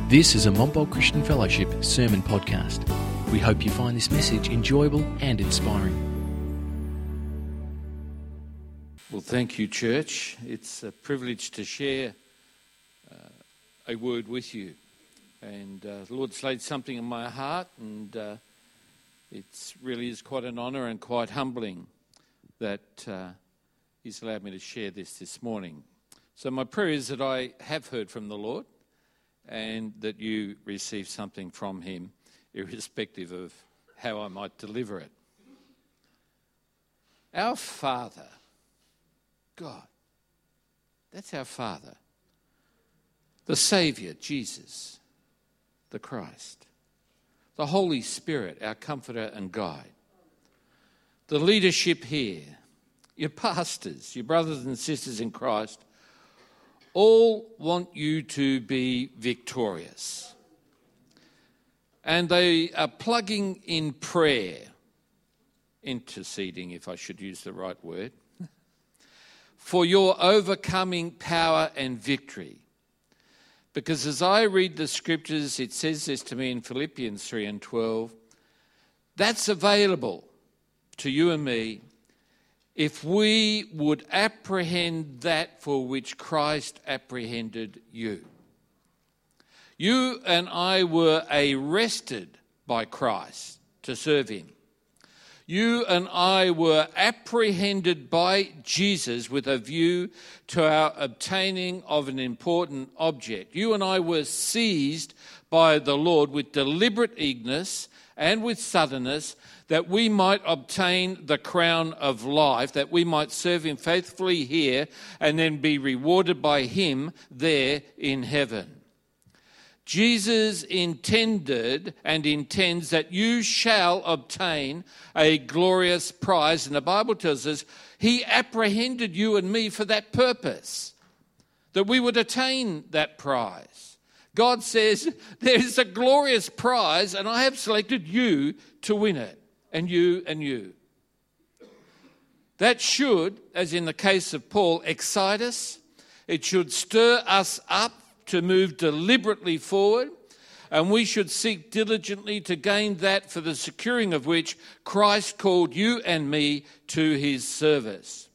This is a Montbult Christian Fellowship sermon podcast. We hope you find this message enjoyable and inspiring. Well, thank you, church. It's a privilege to share a word with you. And the Lord's laid something in my heart, and it really is quite an honour and quite humbling that He's allowed me to share this morning. So my prayer is that I have heard from the Lord and that you receive something from Him, irrespective of how I might deliver it. Our Father, God, that's our Father. The Saviour, Jesus, the Christ. The Holy Spirit, our Comforter and Guide. The leadership here, your pastors, your brothers and sisters in Christ, all want you to be victorious. And they are plugging in prayer, interceding, if I should use the right word, for your overcoming power and victory. Because as I read the scriptures, it says this to me in Philippians 3 and 12, that's available to you and me if we would apprehend that for which Christ apprehended you. You and I were arrested by Christ to serve Him. You and I were apprehended by Jesus with a view to our obtaining of an important object. You and I were seized by the Lord with deliberate eagerness and with suddenness, that we might obtain the crown of life, that we might serve Him faithfully here and then be rewarded by Him there in heaven. Jesus intended and intends that you shall obtain a glorious prize. And the Bible tells us He apprehended you and me for that purpose, that we would attain that prize. God says there is a glorious prize and I have selected you to win it, and you and you. That should, as in the case of Paul, excite us. It should stir us up to move deliberately forward, and we should seek diligently to gain that for the securing of which Christ called you and me to His service.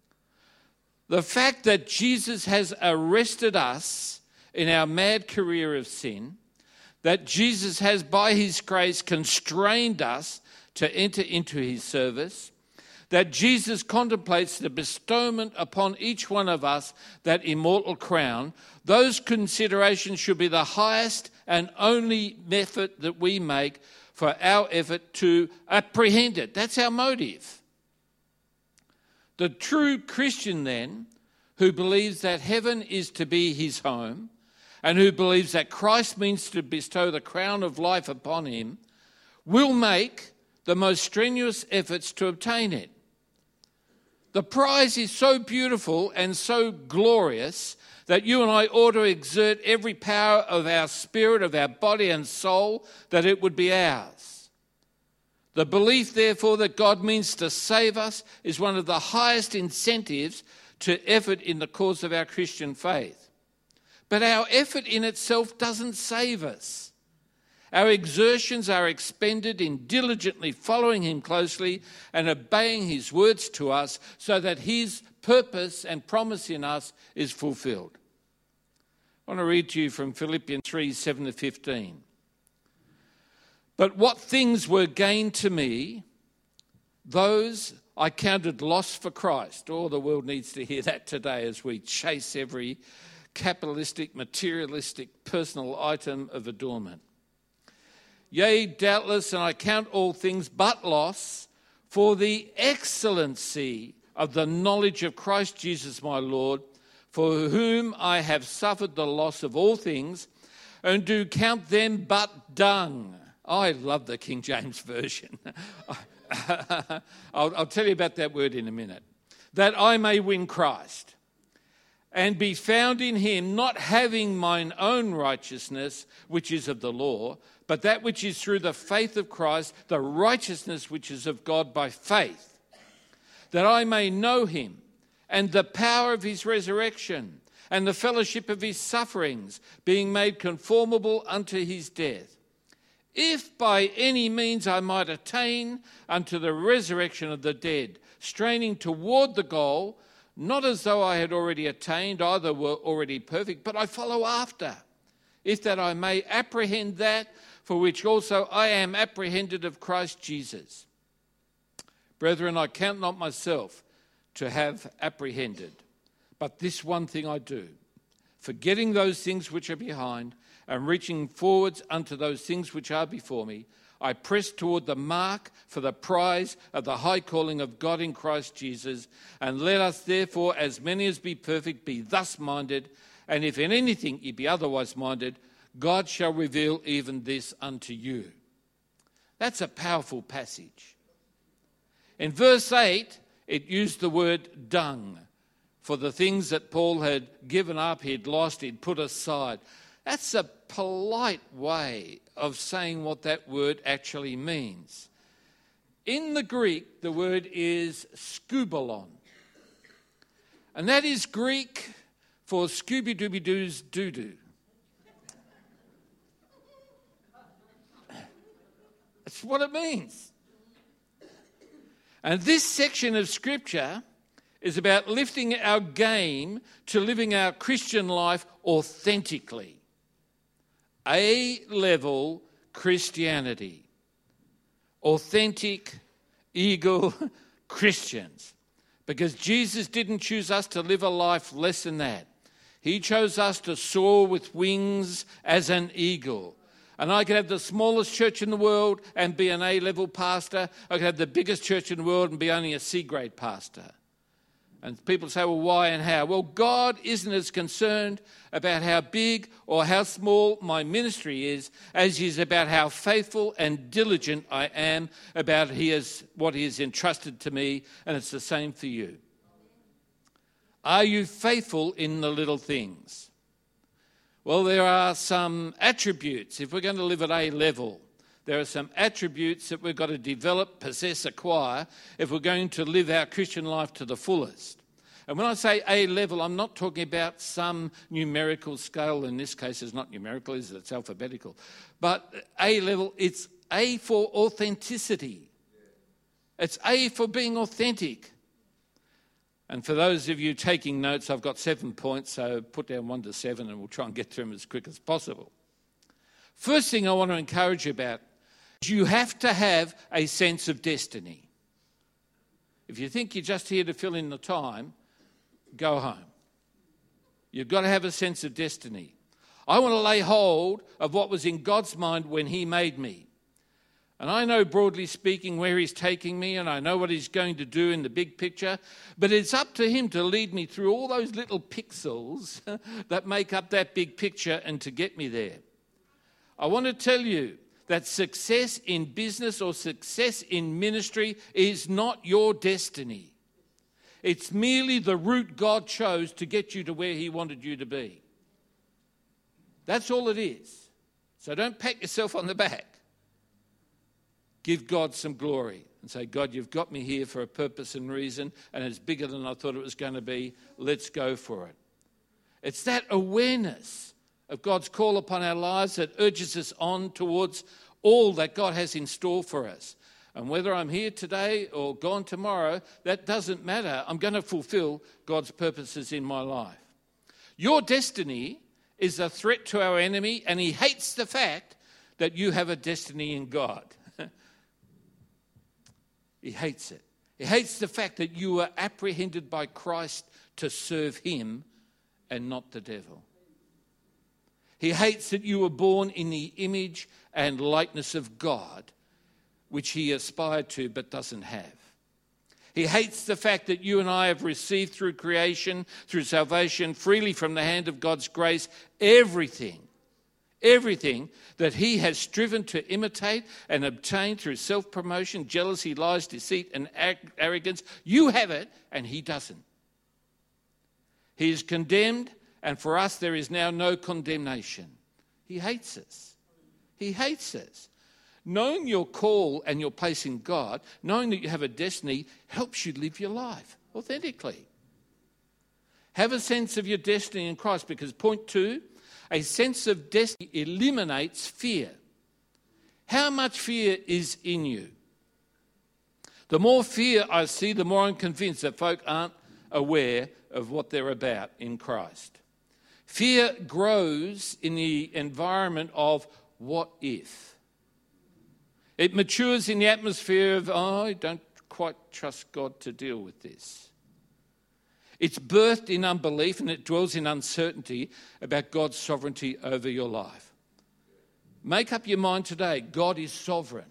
The fact that Jesus has arrested us in our mad career of sin, that Jesus has by His grace constrained us to enter into His service, that Jesus contemplates the bestowment upon each one of us that immortal crown, those considerations should be the highest and only effort that we make for our effort to apprehend it. That's our motive. The true Christian then, who believes that heaven is to be his home, and who believes that Christ means to bestow the crown of life upon him, will make the most strenuous efforts to obtain it. The prize is so beautiful and so glorious that you and I ought to exert every power of our spirit, of our body and soul, that it would be ours. The belief, therefore, that God means to save us is one of the highest incentives to effort in the cause of our Christian faith. But our effort in itself doesn't save us. Our exertions are expended in diligently following Him closely and obeying His words to us so that His purpose and promise in us is fulfilled. I want to read to you from Philippians 3, 7 to 15. But what things were gained to me, those I counted loss for Christ. Oh, the world needs to hear that today as we chase every capitalistic, materialistic, personal item of adornment. Yea, doubtless, and I count all things but loss for the excellency of the knowledge of Christ Jesus my Lord, for whom I have suffered the loss of all things, and do count them but dung. I love the King James Version. I'll tell you about that word in a minute. That I may win Christ, and be found in Him, not having mine own righteousness, which is of the law, but that which is through the faith of Christ, the righteousness which is of God by faith, that I may know Him and the power of His resurrection, and the fellowship of his sufferings, being made conformable unto his death, if by any means I might attain unto the resurrection of the dead, straining toward the goal, not as though I had already attained, either were already perfect, but I follow after, if that I may apprehend that for which also I am apprehended of Christ Jesus. Brethren, I count not myself to have apprehended, but this one thing I do, forgetting those things which are behind and reaching forwards unto those things which are before me, I press toward the mark for the prize of the high calling of God in Christ Jesus. And let us therefore, as many as be perfect, be thus minded. And if in anything ye be otherwise minded, God shall reveal even this unto you. That's a powerful passage. In verse 8, it used the word dung for the things that Paul had given up, he'd lost, he'd put aside. That's a polite way of saying what that word actually means. In the Greek, the word is skubalon. And that is Greek for Scooby-Dooby-Doo's doo-doo. That's what it means. And this section of Scripture is about lifting our game to living our Christian life authentically. A-level Christianity. Authentic, eagle Christians. Because Jesus didn't choose us to live a life less than that. He chose us to soar with wings as an eagle. And I could have the smallest church in the world and be an A-level pastor. I could have the biggest church in the world and be only a C-grade pastor. And people say, well, why and how? Well, God isn't as concerned about how big or how small my ministry is as he is about how faithful and diligent I am about what he has entrusted to me, and it's the same for you. Are you faithful in the little things? Well, there are some attributes. If we're going to live at A level, there are some attributes that we've got to develop, possess, acquire if we're going to live our Christian life to the fullest. And when I say A level, I'm not talking about some numerical scale. In this case, it's not numerical, it's alphabetical. But A level, it's A for authenticity. It's A for being authentic. And for those of you taking notes, I've got 7 points, so put down 1 to 7 and we'll try and get through them as quick as possible. First thing I want to encourage you about is you have to have a sense of destiny. If you think you're just here to fill in the time, go home. You've got to have a sense of destiny. I want to lay hold of what was in God's mind when he made me. And I know, broadly speaking, where he's taking me, and I know what he's going to do in the big picture, but it's up to him to lead me through all those little pixels that make up that big picture and to get me there. I want to tell you that success in business or success in ministry is not your destiny. It's merely the route God chose to get you to where he wanted you to be. That's all it is. So don't pat yourself on the back. Give God some glory and say, God, you've got me here for a purpose and reason, and it's bigger than I thought it was going to be. Let's go for it. It's that awareness of God's call upon our lives that urges us on towards all that God has in store for us. And whether I'm here today or gone tomorrow, that doesn't matter. I'm going to fulfill God's purposes in my life. Your destiny is a threat to our enemy, and he hates the fact that you have a destiny in God. He hates it. He hates the fact that you were apprehended by Christ to serve him and not the devil. He hates that you were born in the image and likeness of God, which he aspired to but doesn't have. He hates the fact that you and I have received through creation, through salvation, freely from the hand of God's grace, everything that he has striven to imitate and obtain through self-promotion, jealousy, lies, deceit, and arrogance. You have it, and he doesn't. He is condemned, and for us there is now no condemnation. He hates us. He hates us. Knowing your call and your place in God, knowing that you have a destiny, helps you live your life authentically. Have a sense of your destiny in Christ, because point 2, a sense of destiny eliminates fear. How much fear is in you? The more fear I see, the more I'm convinced that folk aren't aware of what they're about in Christ. Fear grows in the environment of what if. It matures in the atmosphere of, I don't quite trust God to deal with this. It's birthed in unbelief, and it dwells in uncertainty about God's sovereignty over your life. Make up your mind today, God is sovereign.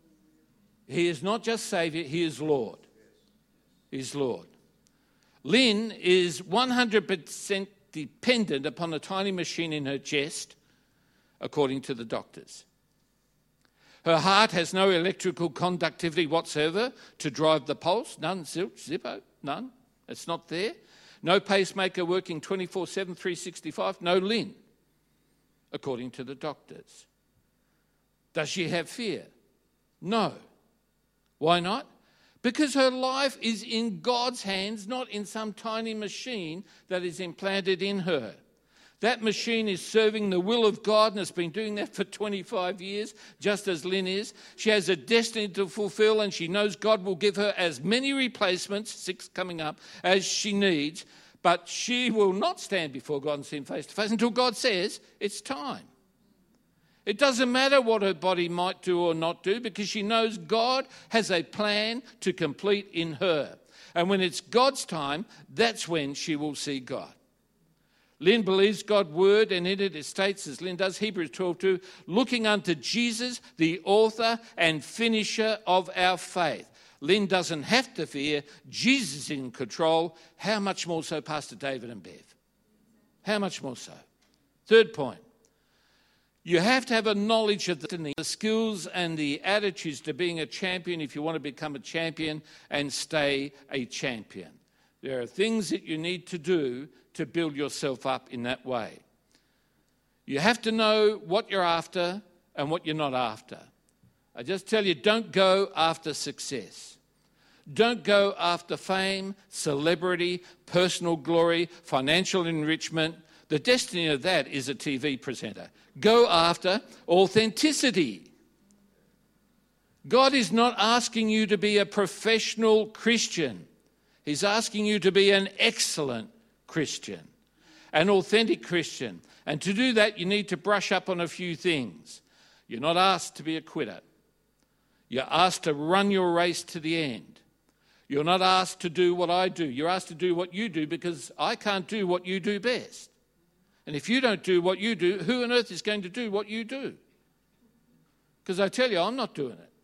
He is not just Saviour, He is Lord. He is Lord. Lynn is 100% dependent upon a tiny machine in her chest, according to the doctors. Her heart has no electrical conductivity whatsoever to drive the pulse. None, zippo, none. It's not there. No pacemaker working 24/7, 365. No Lynn, according to the doctors. Does she have fear? No. Why not? Because her life is in God's hands, not in some tiny machine that is implanted in her. That machine is serving the will of God and has been doing that for 25 years, just as Lynn is. She has a destiny to fulfill, and she knows God will give her as many replacements, 6 coming up, as she needs. But she will not stand before God and see Him face to face until God says it's time. It doesn't matter what her body might do or not do, because she knows God has a plan to complete in her. And when it's God's time, that's when she will see God. Lynn believes God's word, and in it states, as Lynn does, Hebrews 12:2, looking unto Jesus, the author and finisher of our faith. Lynn doesn't have to fear. Jesus is in control. How much more so Pastor David and Bev? How much more so? Third point. You have to have a knowledge of the skills and the attitudes to being a champion if you want to become a champion and stay a champion. There are things that you need to do to build yourself up in that way. You have to know what you're after and what you're not after. I just tell you, don't go after success. Don't go after fame, celebrity, personal glory, financial enrichment. The destiny of that is a TV presenter. Go after authenticity. God is not asking you to be a professional Christian. He's asking you to be an excellent Christian, an authentic Christian. And to do that, you need to brush up on a few things. You're not asked to be a quitter. You're asked to run your race to the end. You're not asked to do what I do. You're asked to do what you do, because I can't do what you do best. And if you don't do what you do, who on earth is going to do what you do? Because I tell you, I'm not doing it.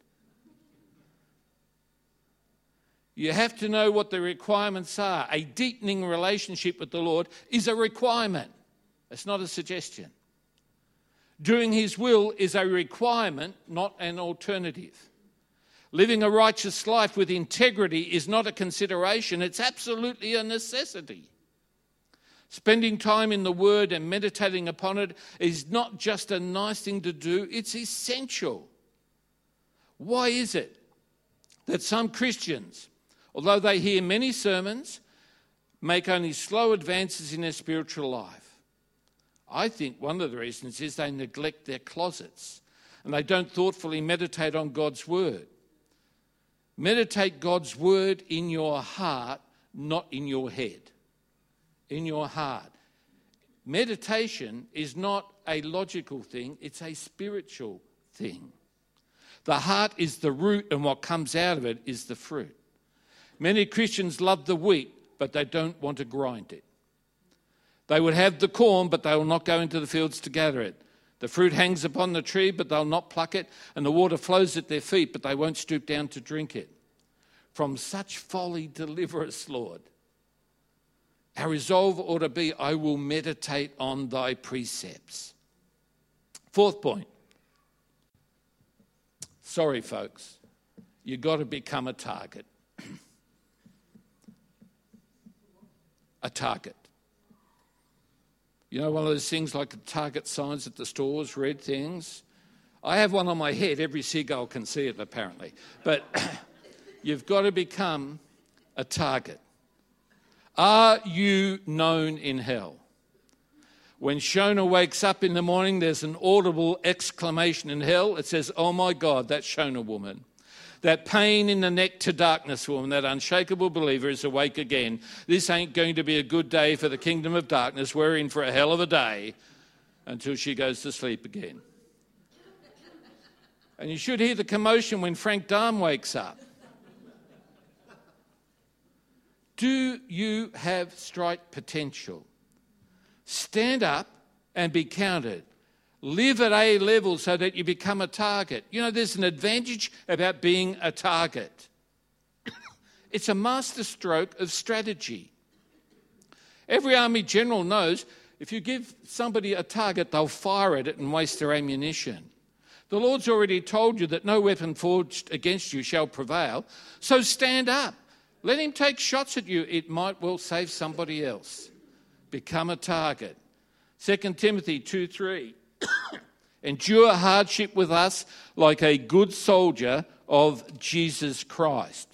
You have to know what the requirements are. A deepening relationship with the Lord is a requirement. It's not a suggestion. Doing His will is a requirement, not an alternative. Living a righteous life with integrity is not a consideration. It's absolutely a necessity. Spending time in the Word and meditating upon it is not just a nice thing to do, it's essential. Why is it that some Christians, although they hear many sermons, make only slow advances in their spiritual life? I think one of the reasons is they neglect their closets and they don't thoughtfully meditate on God's Word. Meditate God's Word in your heart, not in your head. In your heart. Meditation is not a logical thing, it's a spiritual thing. The heart is the root, and what comes out of it is the fruit. Many Christians love the wheat, but they don't want to grind it. They would have the corn, but they will not go into the fields to gather it. The fruit hangs upon the tree, but they'll not pluck it, and the water flows at their feet, but they won't stoop down to drink it. From such folly deliver us, Lord. Our resolve ought to be, I will meditate on thy precepts. Fourth point. Sorry, folks. You've got to become a target. A target. You know, one of those things like the target signs at the stores, red things? I have one on my head. Every seagull can see it, apparently. But you've got to become a target. Are you known in hell? When Shona wakes up in the morning, there's an audible exclamation in hell. It says, oh my God, that Shona woman. That pain in the neck to darkness woman, that unshakable believer is awake again. This ain't going to be a good day for the kingdom of darkness. We're in for a hell of a day until she goes to sleep again. And you should hear the commotion when Frank Darm wakes up. Do you have strike potential? Stand up and be counted. Live at A level so that you become a target. You know, there's an advantage about being a target. It's a masterstroke of strategy. Every army general knows if you give somebody a target, they'll fire at it and waste their ammunition. The Lord's already told you that no weapon forged against you shall prevail, so stand up. Let him take shots at you. It might well save somebody else. Become a target. 2 Timothy 2:3. Endure hardship with us like a good soldier of Jesus Christ.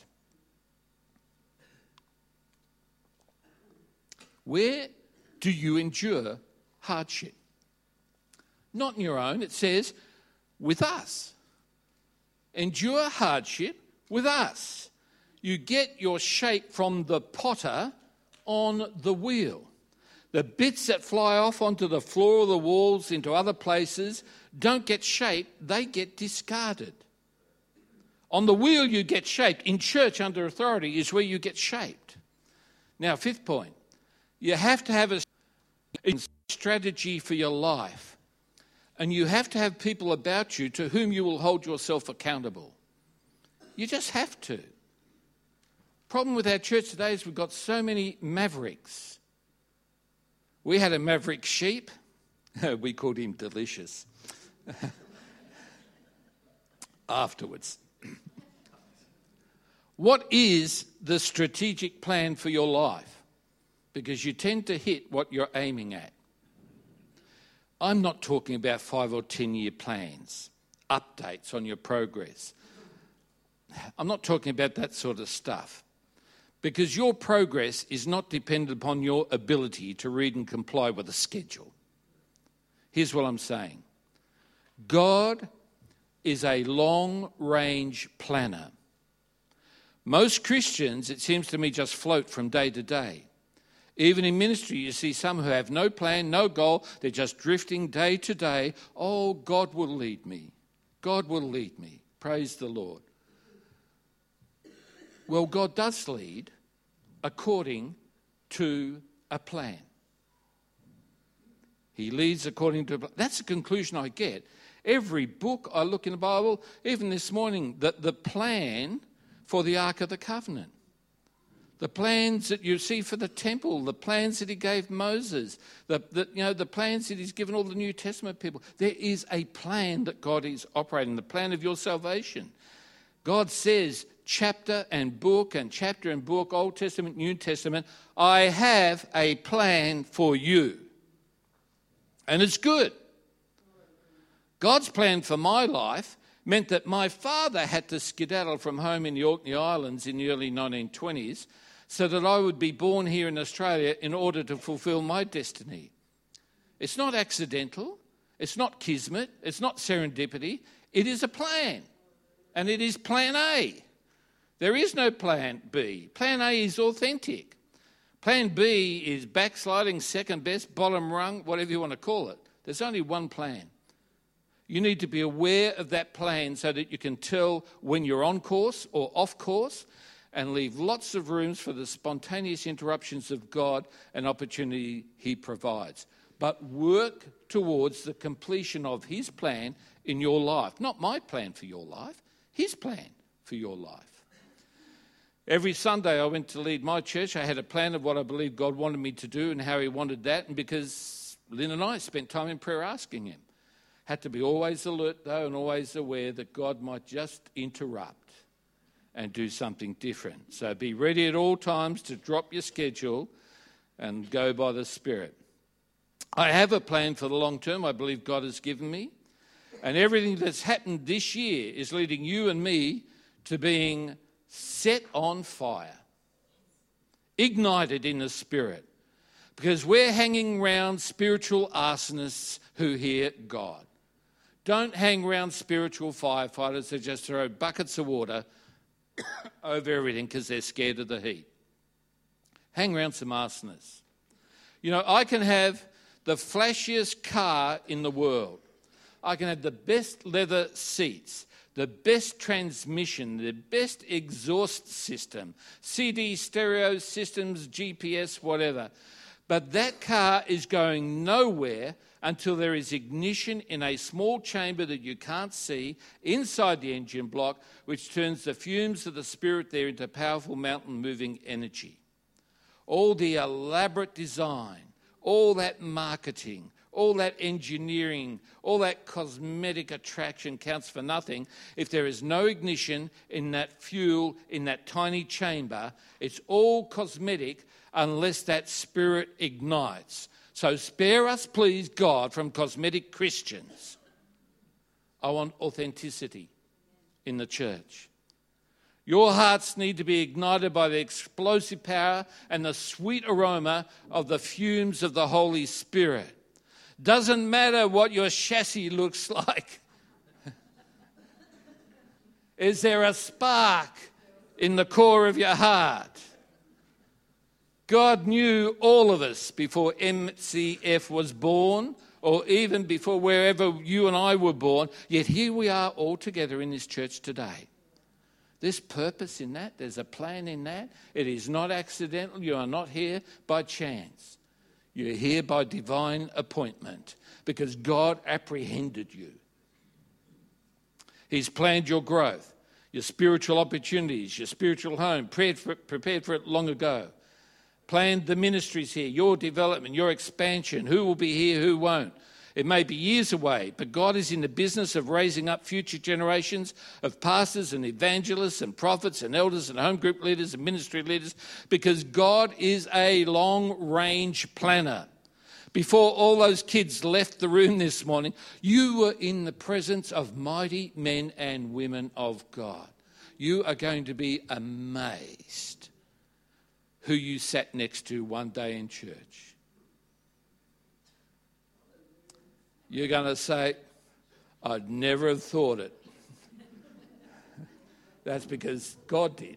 Where do you endure hardship? Not in your own. It says, with us. Endure hardship with us. You get your shape from the potter on the wheel. The bits that fly off onto the floor of the walls into other places don't get shaped, they get discarded. On the wheel you get shaped. In church under authority is where you get shaped. Now, fifth point, you have to have a strategy for your life. And you have to have people about you to whom you will hold yourself accountable. You just have to. Problem with our church today is we've got so many mavericks. We had a maverick sheep. We called him Delicious. Afterwards. What is the strategic plan for your life? Because you tend to hit what you're aiming at. I'm not talking about 5 or 10 year plans, updates on your progress. I'm not talking about that sort of stuff. Because your progress is not dependent upon your ability to read and comply with a schedule. Here's what I'm saying. God is a long-range planner. Most Christians, it seems to me, just float from day to day. Even in ministry, you see some who have no plan, no goal. They're just drifting day to day. Oh, God will lead me. God will lead me. Praise the Lord. Well, God does lead according to a plan. He leads according to a plan. That's the conclusion I get. Every book I look in the Bible, even this morning, the plan for the Ark of the Covenant. The plans that you see for the temple, the plans that he gave Moses, the plans that he's given all the New Testament people. There is a plan that God is operating, the plan of your salvation. God says, chapter and book, Old Testament, New Testament, I have a plan for you. And it's good. God's plan for my life meant that my father had to skedaddle from home in the Orkney Islands in the early 1920s so that I would be born here in Australia in order to fulfill my destiny. It's not accidental. It's not kismet. It's not serendipity. It is a plan. And it is plan A. There is no plan B. Plan A is authentic. Plan B is backsliding, second best, bottom rung, whatever you want to call it. There's only one plan. You need to be aware of that plan so that you can tell when you're on course or off course and leave lots of rooms for the spontaneous interruptions of God and opportunity he provides. But work towards the completion of his plan in your life. Not my plan for your life, his plan for your life. Every Sunday I went to lead my church. I had a plan of what I believed God wanted me to do and how he wanted that. And because Lynn and I spent time in prayer asking him. Had to be always alert, though, and always aware that God might just interrupt and do something different. So be ready at all times to drop your schedule and go by the Spirit. I have a plan for the long term I believe God has given me. And everything that's happened this year is leading you and me to being set on fire. ignited in the Spirit, because we're hanging around spiritual arsonists who hear God. Don't hang around spiritual firefighters who just throw buckets of water over everything because they're scared of the heat. Hang around some arsonists. You know, I can have the flashiest car in the world. I can have the best leather seats, the best transmission, the best exhaust system, CD stereo systems, GPS, whatever. But that car is going nowhere until there is ignition in a small chamber that you can't see inside the engine block, which turns the fumes of the Spirit there into powerful mountain-moving energy. All the elaborate design, all that marketing, all that engineering, all that cosmetic attraction counts for nothing if there is no ignition in that fuel, in that tiny chamber. It's all cosmetic unless that Spirit ignites. So spare us, please, God, from cosmetic Christians. I want authenticity in the church. Your hearts need to be ignited by the explosive power and the sweet aroma of the fumes of the Holy Spirit. Doesn't matter what your chassis looks like. Is there a spark in the core of your heart? God knew all of us before MCF was born, or even before wherever you and I were born, yet here we are all together in this church today. There's purpose in that. There's a plan in that. It is not accidental. You are not here by chance. You're here by divine appointment because God apprehended you. He's planned your growth, your spiritual opportunities, your spiritual home, prepared for it long ago. Planned the ministries here, your development, your expansion, who will be here, who won't. It may be years away, but God is in the business of raising up future generations of pastors and evangelists and prophets and elders and home group leaders and ministry leaders, because God is a long-range planner. Before all those kids left the room this morning, you were in the presence of mighty men and women of God. You are going to be amazed who you sat next to one day in church. You're going to say, I'd never have thought it. That's because God did.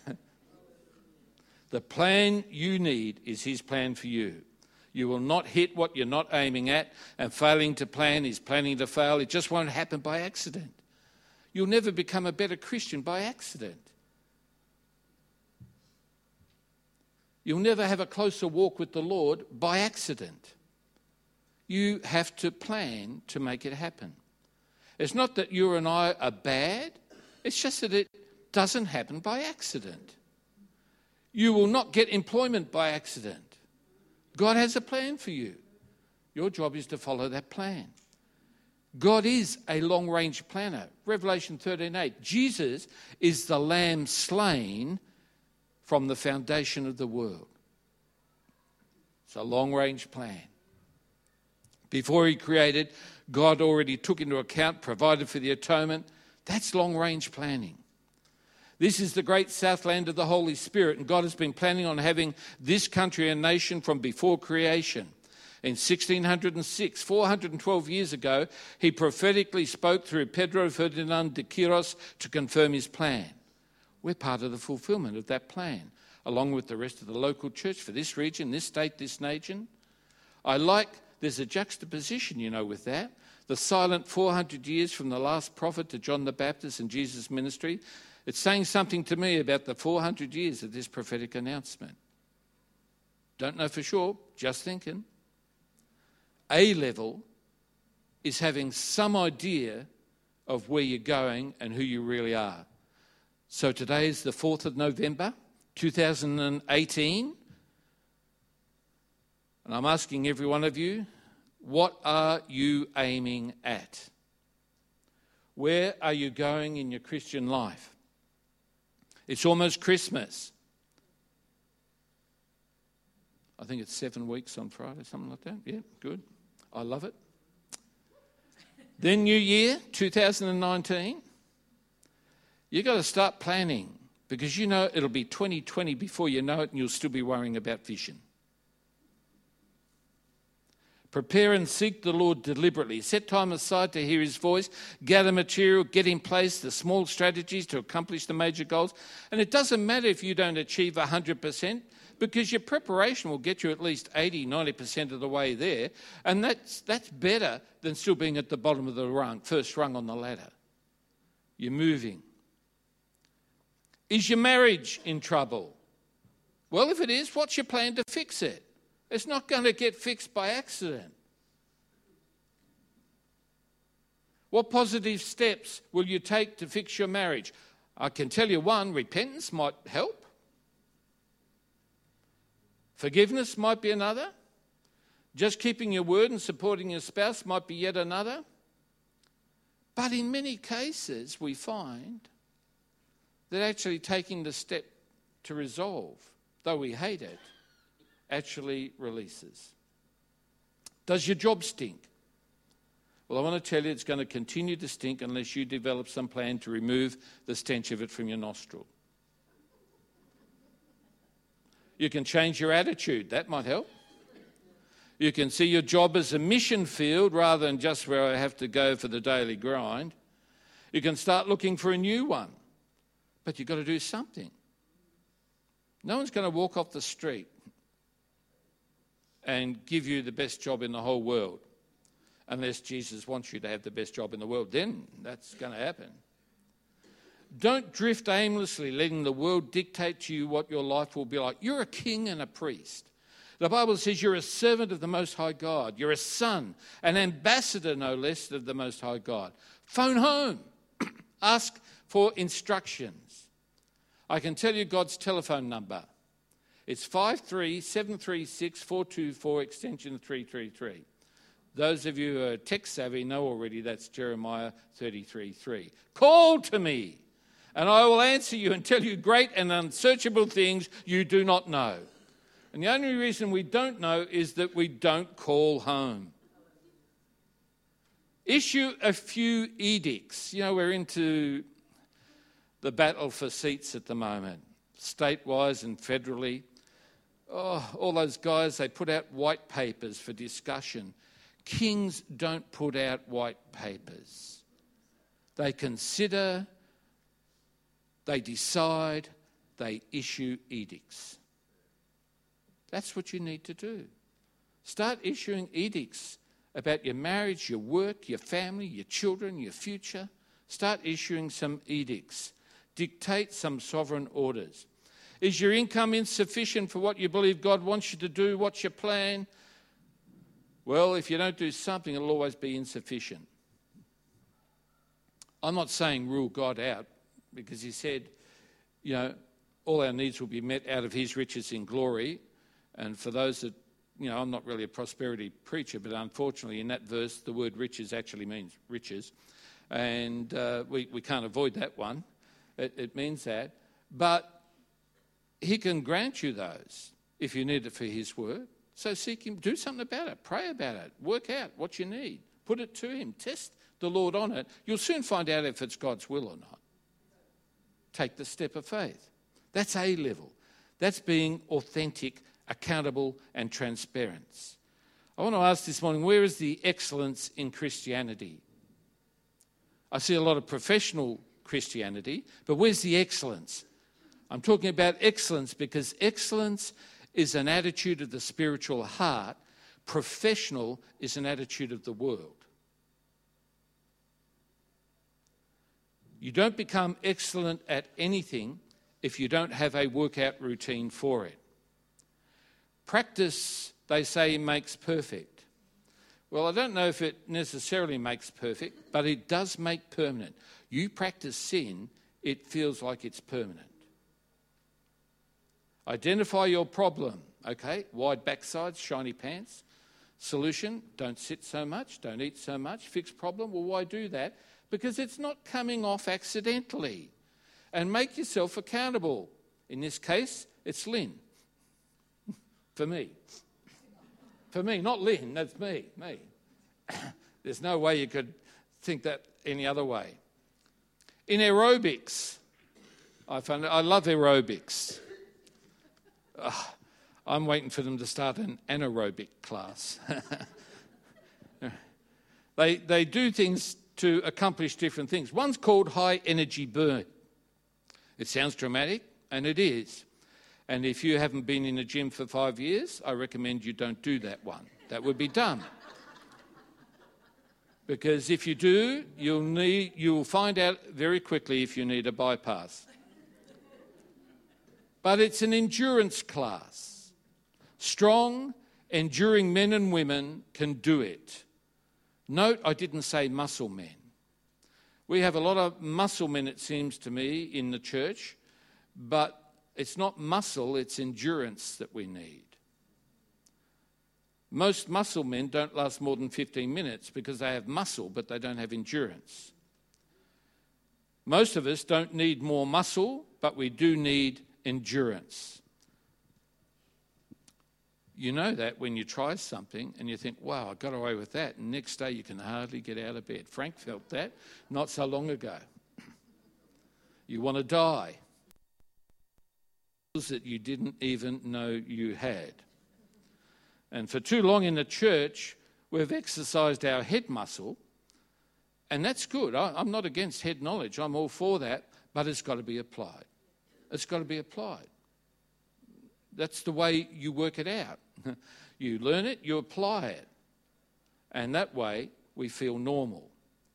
The plan you need is His plan for you. You will not hit what you're not aiming at, and failing to plan is planning to fail. It just won't happen by accident. You'll never become a better Christian by accident. You'll never have a closer walk with the Lord by accident. You have to plan to make it happen. It's not that you and I are bad. It's just that it doesn't happen by accident. You will not get employment by accident. God has a plan for you. Your job is to follow that plan. God is a long-range planner. Revelation 13:8. Jesus is the Lamb slain from the foundation of the world. It's a long-range plan. Before He created, God already took into account, provided for the atonement. That's long-range planning. This is the great southland of the Holy Spirit, and God has been planning on having this country and nation from before creation. In 1606, 412 years ago, He prophetically spoke through Pedro Ferdinand de Quiros to confirm His plan. We're part of the fulfillment of that plan, along with the rest of the local church for this region, this state, this nation. There's a juxtaposition, with that. The silent 400 years from the last prophet to John the Baptist and Jesus' ministry. It's saying something to me about the 400 years of this prophetic announcement. Don't know for sure, just thinking. A-level is having some idea of where you're going and who you really are. So today is the 4th of November, 2018. And I'm asking every one of you, what are you aiming at? Where are you going in your Christian life? It's almost Christmas. I think it's 7 weeks on Friday, something like that. Yeah, good. I love it. Then New Year, 2019. You've got to start planning Because you know it'll be 2020 before you know it, and you'll still be worrying about vision. Prepare and seek the Lord deliberately. Set time aside to hear his voice. Gather material, get in place the small strategies to accomplish the major goals. And it doesn't matter if you don't achieve 100%, because your preparation will get you at least 80, 90% of the way there. And that's better than still being at the bottom of the rung, first rung on the ladder. You're moving. Is your marriage in trouble? Well, if it is, what's your plan to fix it? It's not going to get fixed by accident. What positive steps will you take to fix your marriage? I can tell you one, repentance might help. Forgiveness might be another. Just keeping your word and supporting your spouse might be yet another. But in many cases, we find that actually taking the step to resolve, though we hate it, actually releases. Does your job stink? Well, I want to tell you it's going to continue to stink unless you develop some plan to remove the stench of it from your nostril. You can change your attitude. That might help. You can see your job as a mission field rather than just where I have to go for the daily grind. You can start looking for a new one. But you've got to do something. No one's going to walk off the street and give you the best job in the whole world unless Jesus wants you to have the best job in the world. Then that's going to happen. Don't drift aimlessly, letting the world dictate to you what your life will be like. You're a king and a priest. The Bible says you're a servant of the Most High God. You're a son, an ambassador, no less, of the Most High God. Phone home. Ask for instructions. I can tell you God's telephone number. It's 53736-424, extension 333. Those of you who are tech savvy know already that's Jeremiah 33:3. Call to me, and I will answer you and tell you great and unsearchable things you do not know. And the only reason we don't know is that we don't call home. Issue a few edicts. You know, we're into the battle for seats at the moment, state-wise and federally. Oh, all those guys, they put out white papers for discussion. Kings don't put out white papers. They consider, they decide, they issue edicts. That's what you need to do. Start issuing edicts about your marriage, your work, your family, your children, your future. Start issuing some edicts. Dictate some sovereign orders. Is your income insufficient for what you believe God wants you to do? What's your plan? Well, if you don't do something, it'll always be insufficient. I'm not saying rule God out, because he said, you know, all our needs will be met out of his riches in glory. And for those that, you know, I'm not really a prosperity preacher, but unfortunately in that verse, the word riches actually means riches. And we can't avoid that one. It means that. But he can grant you those if you need it for his word. So seek him, do something about it, pray about it, work out what you need, put it to him, test the Lord on it. You'll soon find out if it's God's will or not. Take the step of faith. That's A level. That's being authentic, accountable and transparent. I want to ask this morning, where is the excellence in Christianity? I see a lot of professional Christianity, but where's the excellence? I'm talking about excellence because excellence is an attitude of the spiritual heart. Professional is an attitude of the world. You don't become excellent at anything if you don't have a workout routine for it. Practice, they say, makes perfect. Well, I don't know if it necessarily makes perfect, but it does make permanent. You practice sin, it feels like it's permanent. Identify your problem, okay? Wide backsides, shiny pants. Solution, don't sit so much, don't eat so much. Fixed problem, well, why do that? Because it's not coming off accidentally. And make yourself accountable. In this case, it's Lynn. For me. For me, not Lynn, that's me. There's no way you could think that any other way. In aerobics, I love aerobics. I'm waiting for them to start an anaerobic class. They do things to accomplish different things. One's called high energy burn. It sounds dramatic, and it is. And if you haven't been in a gym for 5 years, I recommend you don't do that one. That would be dumb. Because if you do, you'll find out very quickly if you need a bypass. But it's an endurance class. Strong, enduring men and women can do it. Note, I didn't say muscle men. We have a lot of muscle men, it seems to me, in the church, but it's not muscle, it's endurance that we need. Most muscle men don't last more than 15 minutes because they have muscle, but they don't have endurance. Most of us don't need more muscle, but we do need endurance. You know that when you try something and you think, wow, I got away with that, and next day you can hardly get out of bed. Frank felt that not so long ago. You want to die. That you didn't even know you had. And for too long in the church, we've exercised our head muscle, and that's good. I'm not against head knowledge. I'm all for that, but it's got to be applied. It's got to be applied. That's the way you work it out. You learn it, you apply it. And that way, we feel normal.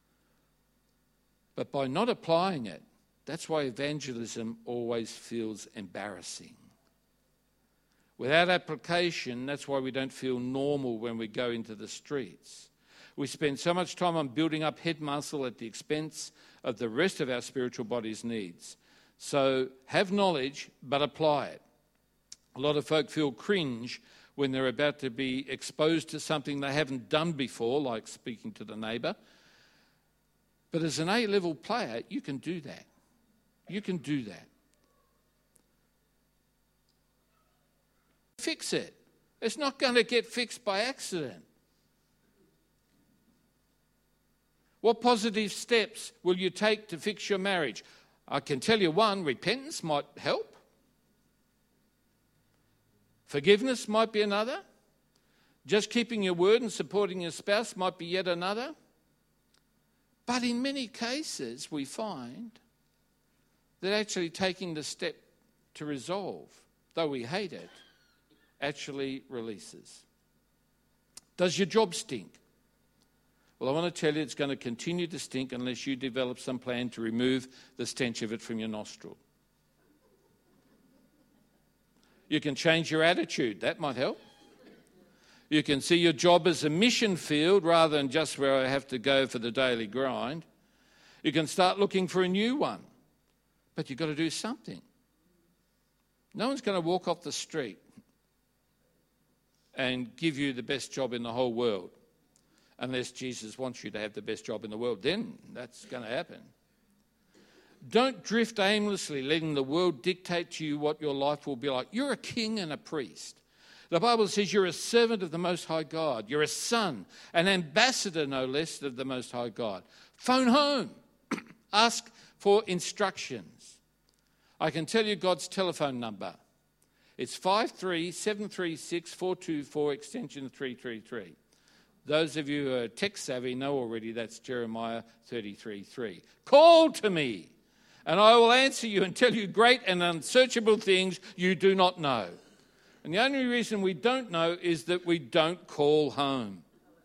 But by not applying it, that's why evangelism always feels embarrassing. Without application, that's why we don't feel normal when we go into the streets. We spend so much time on building up head muscle at the expense of the rest of our spiritual body's needs. So have knowledge, but apply it. A lot of folk feel cringe when they're about to be exposed to something they haven't done before, like speaking to the neighbour. But as an A-level player, you can do that. You can do that. Fix it. It's not going to get fixed by accident. What positive steps will you take to fix your marriage? I can tell you one, repentance might help. Forgiveness might be another. Just keeping your word and supporting your spouse might be yet another. But in many cases, we find that actually taking the step to resolve, though we hate it, actually releases. Does your job stink? Well, I want to tell you it's going to continue to stink unless you develop some plan to remove the stench of it from your nostril. You can change your attitude. That might help. You can see your job as a mission field rather than just where I have to go for the daily grind. You can start looking for a new one. But you've got to do something. No one's going to walk off the street and give you the best job in the whole world unless Jesus wants you to have the best job in the world. Then that's going to happen. Don't drift aimlessly, letting the world dictate to you what your life will be like. You're a king and a priest. The Bible says you're a servant of the Most High God. You're a son, an ambassador, no less, of the Most High God. Phone home. Ask for instructions. I can tell you God's telephone number. It's 53736-424, extension 333. Those of you who are tech savvy know already that's Jeremiah 33:3. Call to me, and I will answer you and tell you great and unsearchable things you do not know. And the only reason we don't know is that we don't call home.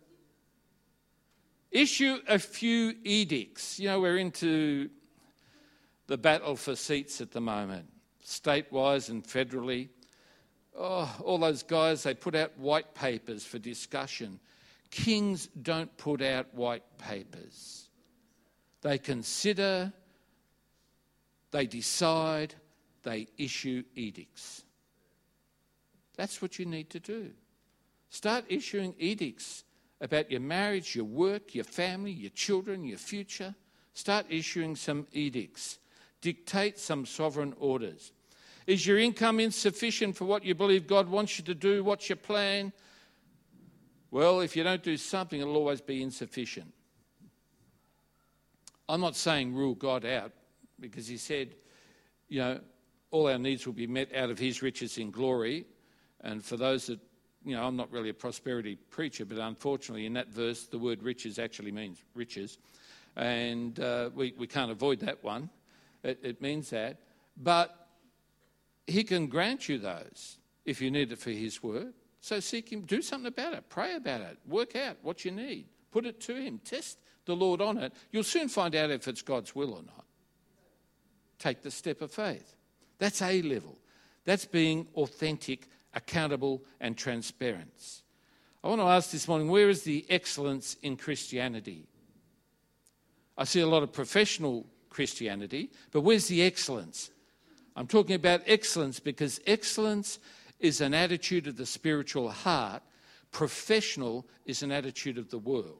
Issue a few edicts. You know, we're into the battle for seats at the moment, state-wise and federally. Oh, all those guys, they put out white papers for discussion. Kings don't put out white papers. They consider, they decide, they issue edicts. That's what you need to do. Start issuing edicts about your marriage, your work, your family, your children, your future. Start issuing some edicts. Dictate some sovereign orders. Is your income insufficient for what you believe God wants you to do? What's your plan? Well, if you don't do something, it'll always be insufficient. I'm not saying rule God out, because he said, all our needs will be met out of his riches in glory. And for those that, I'm not really a prosperity preacher, but unfortunately in that verse, the word riches actually means riches. And we can't avoid that one. It means that. But he can grant you those if you need it for his word. So seek him, do something about it, pray about it, work out what you need, put it to him, test the Lord on it. You'll soon find out if it's God's will or not. Take the step of faith. That's A level. That's being authentic, accountable and transparent. I want to ask this morning, where is the excellence in Christianity? I see a lot of professional Christianity, but where's the excellence? I'm talking about excellence because excellence is an attitude of the spiritual heart. Professional is an attitude of the world.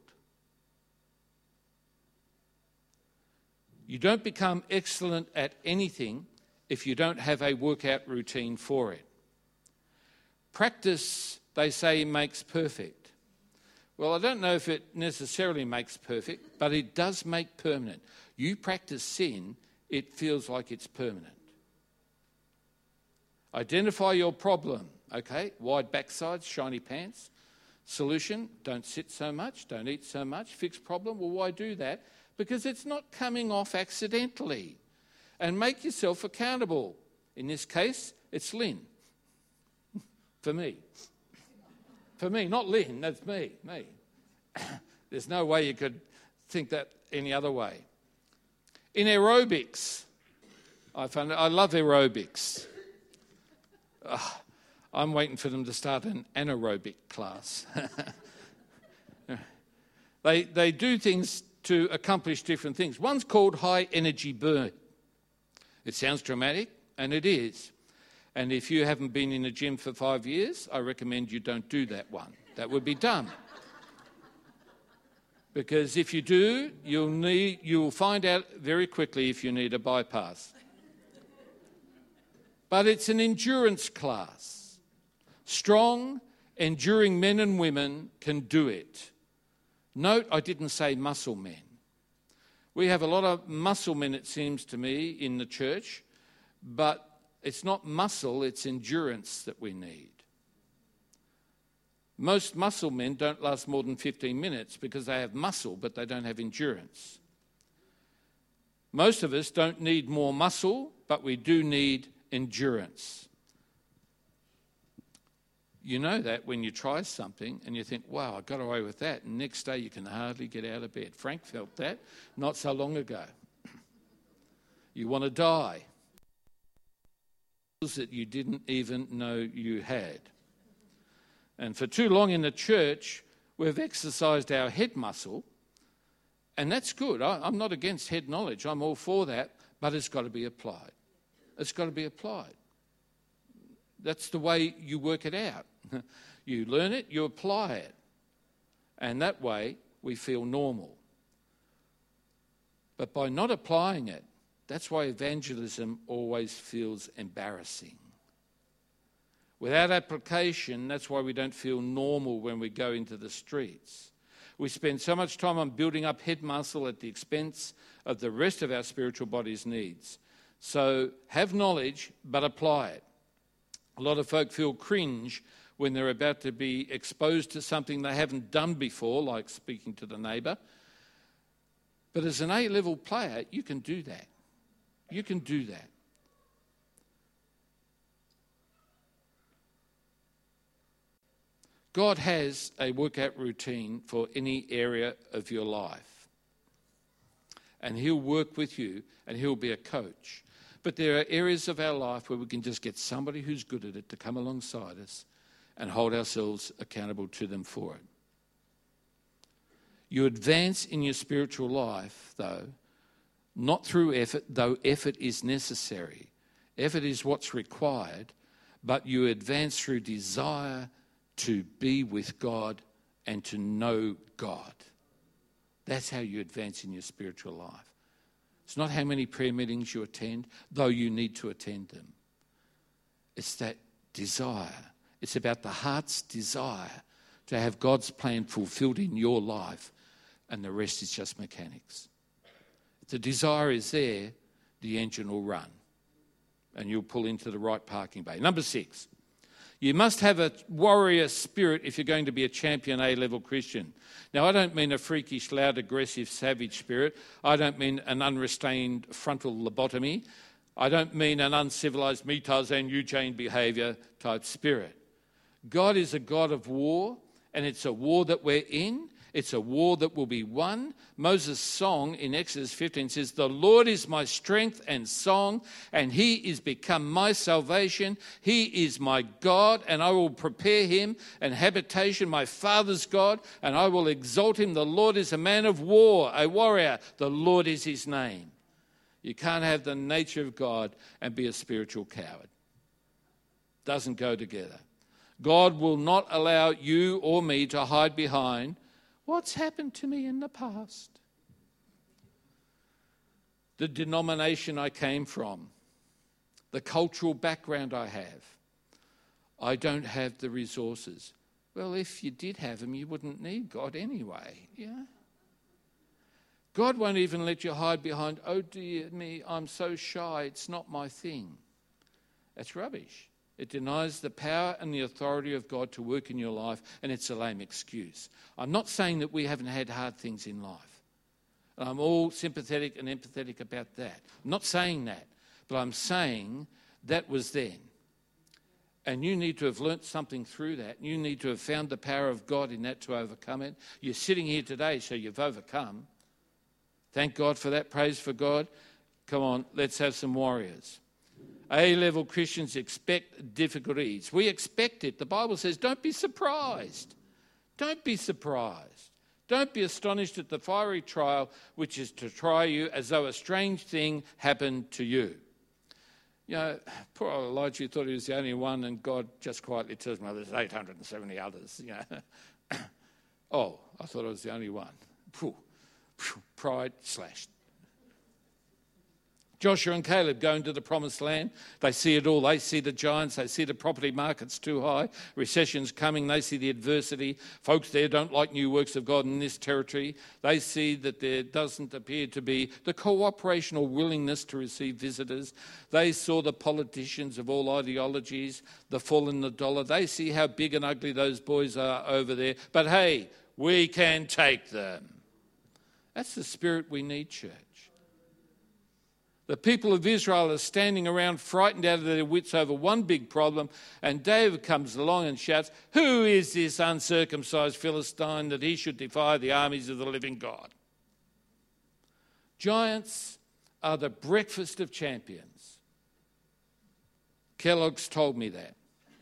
You don't become excellent at anything if you don't have a workout routine for it. Practice, they say, makes perfect. Well, I don't know if it necessarily makes perfect, but it does make permanent. You practice sin, it feels like it's permanent. Identify your problem, okay? Wide backsides, shiny pants. Solution, don't sit so much, don't eat so much. Fix problem, well, why do that? Because it's not coming off accidentally. And make yourself accountable. In this case, it's Lynn. For me. For me, not Lynn, that's me. There's no way you could think that any other way. In aerobics, I love aerobics. I'm waiting for them to start an anaerobic class. They do things to accomplish different things. One's called high energy burn. It sounds dramatic, and it is. And if you haven't been in a gym for 5 years, I recommend you don't do that one. That would be dumb. Because if you do, you'll find out very quickly if you need a bypass. But it's an endurance class. Strong, enduring men and women can do it. Note, I didn't say muscle men. We have a lot of muscle men, it seems to me, in the church, but it's not muscle, it's endurance that we need. Most muscle men don't last more than 15 minutes because they have muscle, but they don't have endurance. Most of us don't need more muscle, but we do need endurance. You know that when you try something and you think, wow, I got away with that, and next day you can hardly get out of bed. Frank felt that not so long ago. You want to die. That you didn't even know you had. And for too long in the church, we've exercised our head muscle, and that's good. I'm not against head knowledge. I'm all for that, but it's got to be applied. It's got to be applied. That's the way you work it out. You learn it, you apply it. And that way, we feel normal. But by not applying it, that's why evangelism always feels embarrassing. Without application, that's why we don't feel normal when we go into the streets. We spend so much time on building up head muscle at the expense of the rest of our spiritual body's needs. So have knowledge, but apply it. A lot of folk feel cringe when they're about to be exposed to something they haven't done before, like speaking to the neighbour. But as an A-level player, you can do that. You can do that. God has a workout routine for any area of your life. And he'll work with you and he'll be a coach. But there are areas of our life where we can just get somebody who's good at it to come alongside us and hold ourselves accountable to them for it. You advance in your spiritual life, though, not through effort, though effort is necessary. Effort is what's required, but you advance through desire to be with God and to know God. That's how you advance in your spiritual life. It's not how many prayer meetings you attend, though you need to attend them. It's that desire. It's about the heart's desire to have God's plan fulfilled in your life, and the rest is just mechanics. If the desire is there, the engine will run. and you'll pull into the right parking bay. Number 6, you must have a warrior spirit if you're going to be a champion A-level Christian. Now, I don't mean a freakish, loud, aggressive, savage spirit. I don't mean an unrestrained frontal lobotomy. I don't mean an uncivilized me Tarzan, you Jane behaviour type spirit. God is a God of war, and it's a war that we're in. It's a war that will be won. Moses' song in Exodus 15 says, "The Lord is my strength and song, and he is become my salvation. He is my God, and I will prepare him an habitation, my father's God, and I will exalt him. The Lord is a man of war, a warrior. The Lord is his name." You can't have the nature of God and be a spiritual coward. Doesn't go together. God will not allow you or me to hide behind what's happened to me in the past. The denomination I came from, the cultural background I have. I don't have the resources. Well, if you did have them, you wouldn't need God anyway. Yeah. God won't even let you hide behind, "Oh dear me, I'm so shy, it's not my thing." That's rubbish. It denies the power and the authority of God to work in your life, and it's a lame excuse. I'm not saying that we haven't had hard things in life. I'm all sympathetic and empathetic about that. I'm not saying that, but I'm saying that was then. And you need to have learnt something through that. You need to have found the power of God in that to overcome it. You're sitting here today, so you've overcome. Thank God for that. Praise for God. Come on, let's have some warriors. A-level Christians expect difficulties. We expect it. The Bible says, don't be surprised. Don't be surprised. Don't be astonished at the fiery trial, which is to try you as though a strange thing happened to you. You know, poor old Elijah thought he was the only one, and God just quietly tells me, there's 870 others. You know. Oh, I thought I was the only one. Pride slashed. Joshua and Caleb go into the promised land. They see it all. They see the giants. They see the property markets too high. Recession's coming. They see the adversity. Folks there don't like new works of God in this territory. They see that there doesn't appear to be the cooperation or willingness to receive visitors. They saw the politicians of all ideologies, the fall in the dollar. They see how big and ugly those boys are over there. But hey, we can take them. That's the spirit we need, church. The people of Israel are standing around frightened out of their wits over one big problem, and David comes along and shouts, "Who is this uncircumcised Philistine that he should defy the armies of the living God?" Giants are the breakfast of champions. Kellogg's told me that.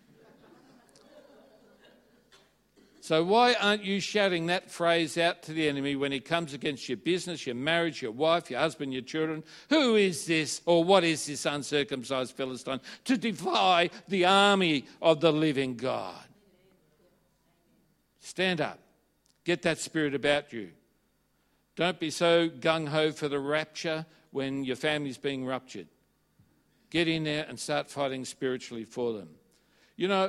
So why aren't you shouting that phrase out to the enemy when he comes against your business, your marriage, your wife, your husband, your children? Who is this, or what is this uncircumcised Philistine to defy the army of the living God? Stand up. Get that spirit about you. Don't be so gung-ho for the rapture when your family's being ruptured. Get in there and start fighting spiritually for them. You know,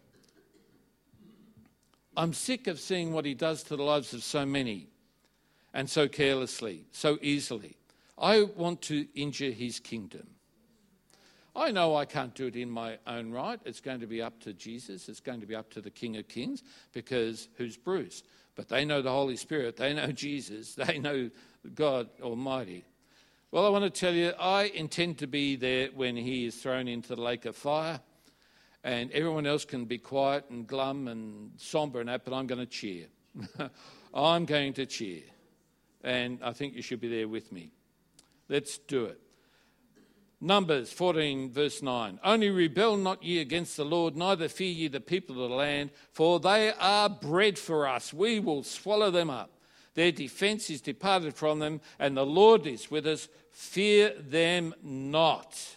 I'm sick of seeing what he does to the lives of so many, and so carelessly, so easily. I want to injure his kingdom. I know I can't do it in my own right. It's going to be up to Jesus. It's going to be up to the King of Kings, because who's Bruce? But they know the Holy Spirit. They know Jesus. They know God Almighty. Well, I want to tell you, I intend to be there when he is thrown into the lake of fire. And everyone else can be quiet and glum and sombre and that, but I'm going to cheer. I'm going to cheer. And I think you should be there with me. Let's do it. Numbers 14, verse 9. "Only rebel not ye against the Lord, neither fear ye the people of the land, for they are bread for us. We will swallow them up. Their defence is departed from them, and the Lord is with us. Fear them not."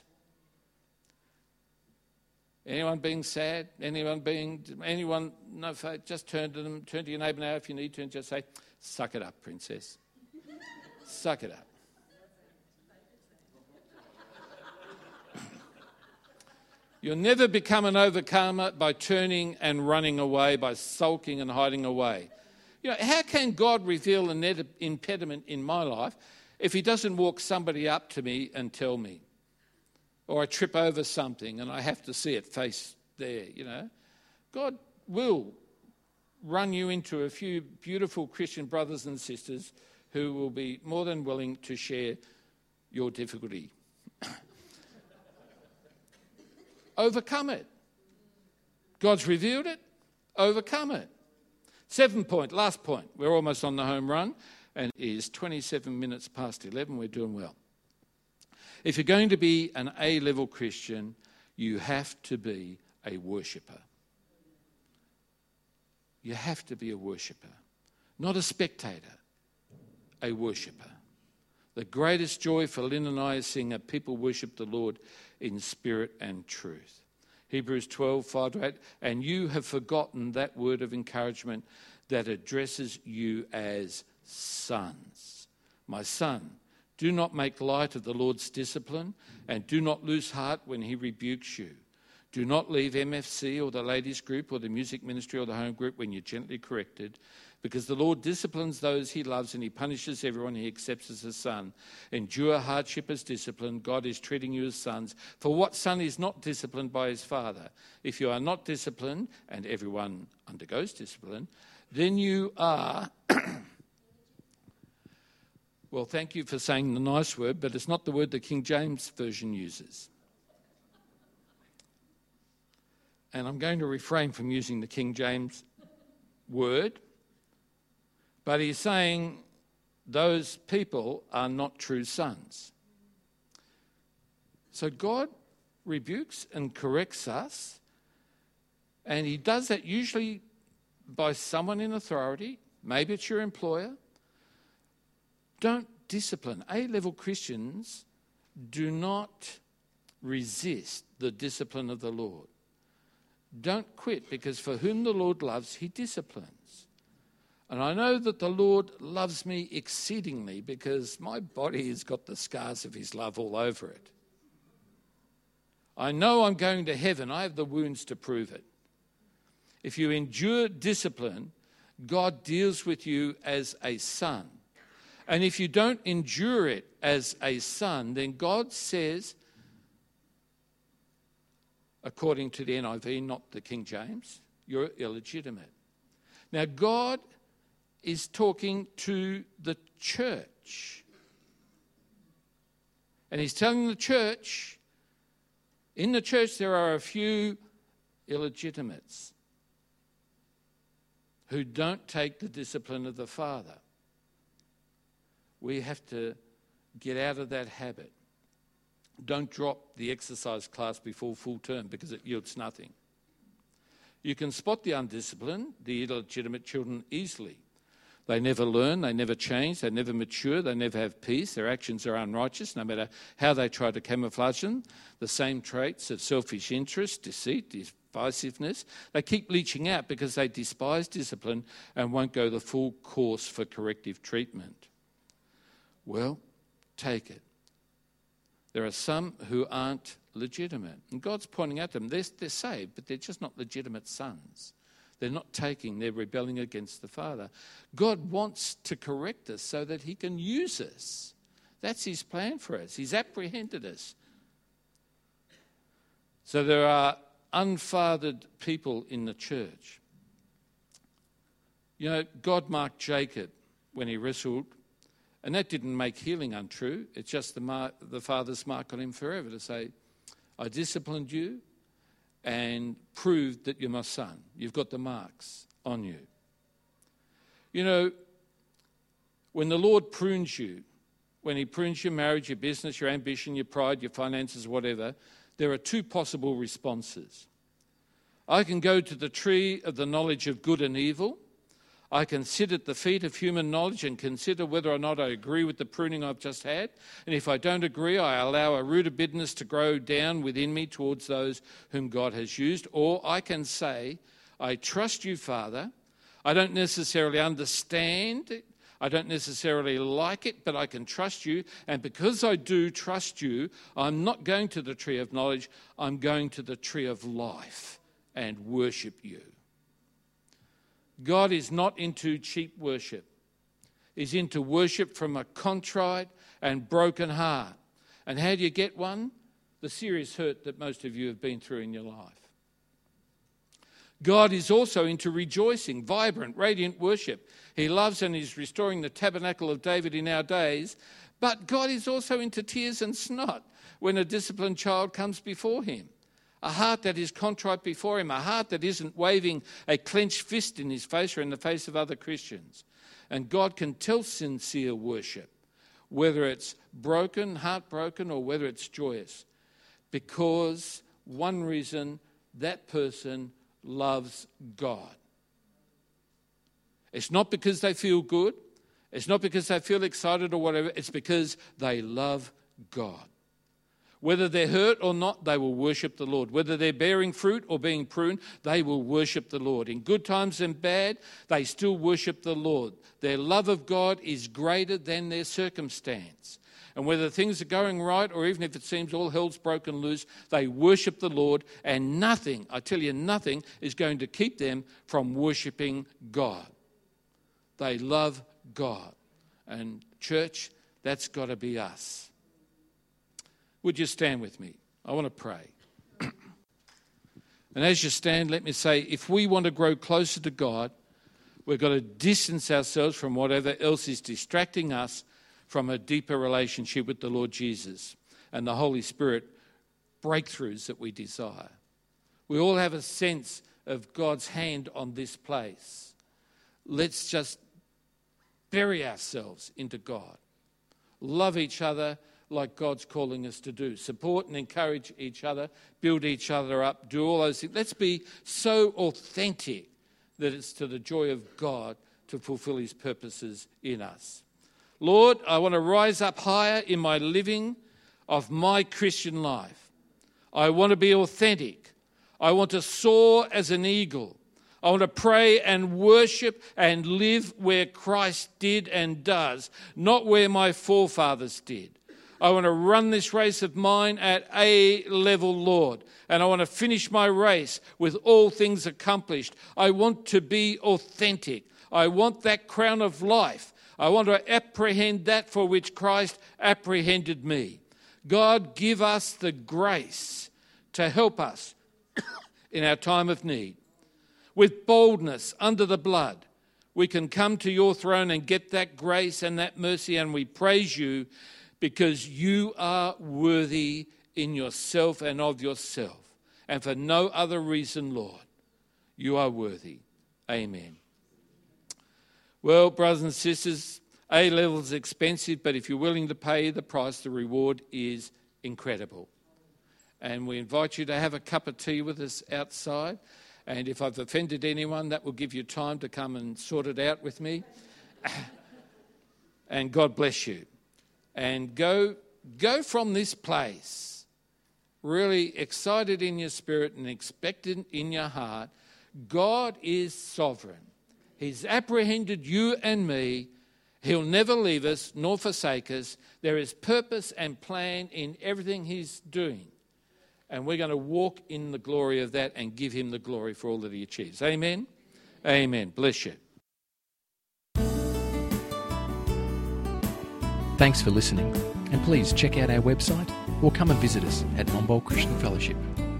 Anyone being sad? Anyone no faith? Just turn to them, turn to your neighbour now if you need to, and just say, "Suck it up, princess. Suck it up." You'll never become an overcomer by turning and running away, by sulking and hiding away. You know, how can God reveal an impediment in my life if he doesn't walk somebody up to me and tell me? or I trip over something and I have to see it face there, God will run you into a few beautiful Christian brothers and sisters who will be more than willing to share your difficulty. Overcome it. God's revealed it. Overcome it. 7th point, last point. We're almost on the home run, and it is 27 minutes past 11. We're doing well. If you're going to be an A-level Christian, you have to be a worshipper. You have to be a worshipper, not a spectator, a worshipper. The greatest joy for Lynn and I is seeing a people worship the Lord in spirit and truth. Hebrews 12, 5-8, and you have forgotten that word of encouragement that addresses you as sons. My son, do not make light of the Lord's discipline, and do not lose heart when he rebukes you. Do not leave MFC or the ladies group or the music ministry or the home group when you're gently corrected, because the Lord disciplines those he loves and he punishes everyone he accepts as a son. Endure hardship as discipline. God is treating you as sons. For what son is not disciplined by his father? If you are not disciplined, and everyone undergoes discipline, then you are... Well, thank you for saying the nice word, but it's not the word the King James Version uses. And I'm going to refrain from using the King James word, but he's saying those people are not true sons. So God rebukes and corrects us, and he does that usually by someone in authority. Maybe it's your employer. Don't discipline. A-level Christians do not resist the discipline of the Lord. Don't quit, because for whom the Lord loves, he disciplines. And I know that the Lord loves me exceedingly because my body has got the scars of his love all over it. I know I'm going to heaven. I have the wounds to prove it. If you endure discipline, God deals with you as a son. And if you don't endure it as a son, then God says, according to the NIV, not the King James, you're illegitimate. Now, God is talking to the church. And he's telling the church, in the church there are a few illegitimates who don't take the discipline of the Father. We have to get out of that habit. Don't drop the exercise class before full term because it yields nothing. You can spot the undisciplined, the illegitimate children easily. They never learn, they never change, they never mature, they never have peace. Their actions are unrighteous, no matter how they try to camouflage them. The same traits of selfish interest, deceit, divisiveness, they keep leaching out because they despise discipline and won't go the full course for corrective treatment. Well, take it. There are some who aren't legitimate. And God's pointing at them. They're saved, but they're just not legitimate sons. They're not taking, they're rebelling against the Father. God wants to correct us so that he can use us. That's his plan for us. He's apprehended us. So there are unfathered people in the church. You know, God marked Jacob when he wrestled, and that didn't make healing untrue. It's just the Father's mark on him forever to say, I disciplined you and proved that you're my son. You've got the marks on you. You know, when the Lord prunes you, when he prunes your marriage, your business, your ambition, your pride, your finances, whatever, there are two possible responses. I can go to the tree of the knowledge of good and evil. I can sit at the feet of human knowledge and consider whether or not I agree with the pruning I've just had. And if I don't agree, I allow a root of bitterness to grow down within me towards those whom God has used. Or I can say, I trust you, Father. I don't necessarily understand it. I don't necessarily like it, but I can trust you. And because I do trust you, I'm not going to the tree of knowledge. I'm going to the tree of life and worship you. God is not into cheap worship. He's into worship from a contrite and broken heart. And how do you get one? the serious hurt that most of you have been through in your life. God is also into rejoicing, vibrant, radiant worship. He loves and is restoring the tabernacle of David in our days. But God is also into tears and snot when a disciplined child comes before him. A heart that is contrite before him, a heart that isn't waving a clenched fist in his face or in the face of other Christians. And God can tell sincere worship, whether it's broken, heartbroken, or whether it's joyous, because one reason, that person loves God. It's not because they feel good. It's not because they feel excited or whatever. It's because they love God. Whether they're hurt or not, they will worship the Lord. Whether they're bearing fruit or being pruned, they will worship the Lord. In good times and bad, they still worship the Lord. Their love of God is greater than their circumstance. And whether things are going right or even if it seems all hell's broken loose, they worship the Lord, and nothing, I tell you, nothing is going to keep them from worshiping God. They love God. And church, that's got to be us. Would you stand with me? I want to pray. And as you stand, let me say, if we want to grow closer to God, we've got to distance ourselves from whatever else is distracting us from a deeper relationship with the Lord Jesus and the Holy Spirit breakthroughs that we desire. We all have a sense of God's hand on this place. Let's just bury ourselves into God. Love each other like God's calling us to do. Support and encourage each other, build each other up, do all those things. Let's be so authentic that it's to the joy of God to fulfill his purposes in us. Lord, I want to rise up higher in my living of my Christian life. I want to be authentic. I want to soar as an eagle. I want to pray and worship and live where Christ did and does, not where my forefathers did. I want to run this race of mine at A level, Lord, and I want to finish my race with all things accomplished. I want to be authentic. I want that crown of life. I want to apprehend that for which Christ apprehended me. God, give us the grace to help us in our time of need. With boldness under the blood, we can come to your throne and get that grace and that mercy, and we praise you because you are worthy in yourself and of yourself. And for no other reason, Lord, you are worthy. Amen. Well, brothers and sisters, A-level is expensive, but if you're willing to pay the price, the reward is incredible. And we invite you to have a cup of tea with us outside. And if I've offended anyone, that will give you time to come and sort it out with me. And God bless you. And go from this place really excited in your spirit and expectant in your heart. God is sovereign. He's apprehended you and me. He'll never leave us nor forsake us. There is purpose and plan in everything he's doing. And we're going to walk in the glory of that and give him the glory for all that he achieves. Amen? Amen. Bless you. Thanks for listening, and please check out our website or come and visit us at Momboll Christian Fellowship.